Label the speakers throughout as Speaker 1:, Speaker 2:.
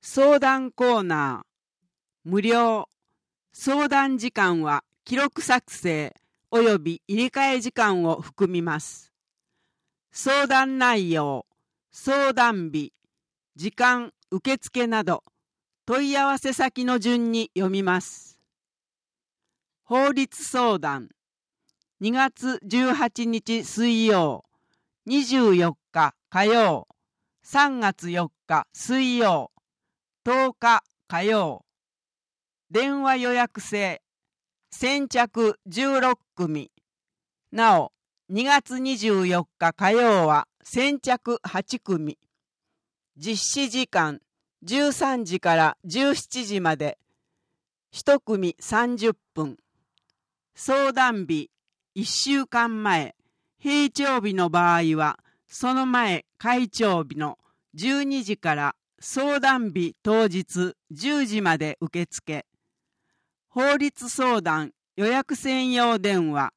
Speaker 1: 相談コーナー無料。相談時間は記録作成および入れ替え時間を含みます。相談内容、相談日、時間、受付など問い合わせ先の順に読みます。法律相談2月18日水曜、24日火曜、3月4日水曜、10日火曜。電話予約制、先着16組。なお、2月24日火曜は先着8組。実施時間13時から17時まで。1組30分。相談日1週間前、平常日の場合は、その前開帳日の12時から相談日当日10時まで受付。法律相談予約専用電話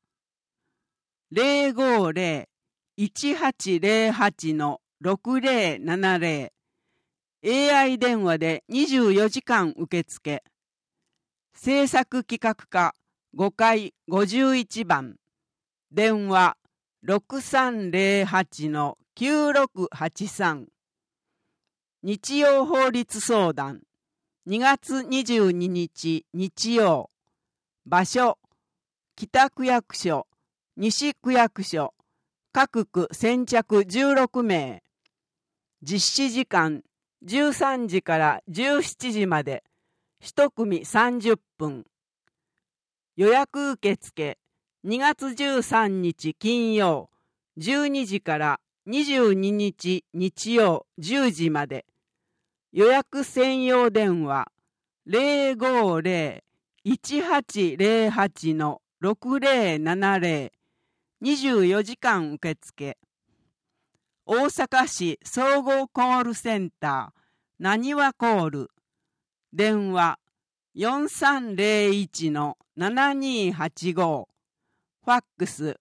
Speaker 1: 050-1808-6070 AI 電話で24時間受付。制作企画課5階51番電話 6308-9683 日曜法律相談2月22日日曜。場所北区役所、西区役所、各区先着16名。実施時間13時から17時まで。1組30分。予約受付2月13日金曜12時から22日日曜10時まで。予約専用電話 050-1808-6070 24時間受付。大阪市総合コールセンターなにわコール電話 4301-7285 ファックス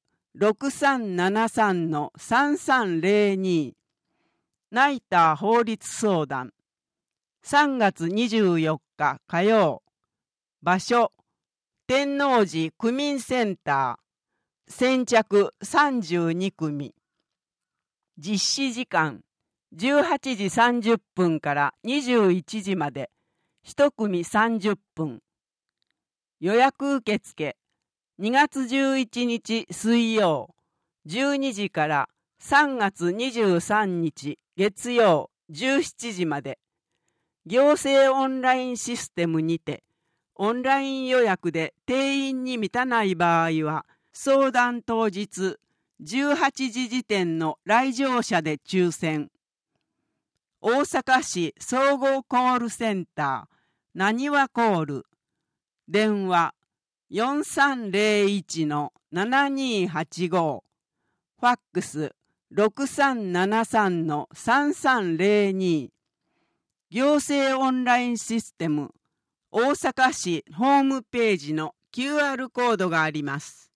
Speaker 1: 6373-3302 ナイター法律相談3月24日火曜。場所天王寺区民センター先着32組。実施時間18時30分から21時まで。1組30分。予約受付2月11日水曜12時から3月23日月曜17時まで。行政オンラインシステムにてオンライン予約で定員に満たない場合は相談当日18時時点の来場者で抽選。大阪市総合コールセンターなにわコール電話 4301-7285 ファックス 6373-3302 行政オンラインシステム大阪市ホームページの QR コードがあります。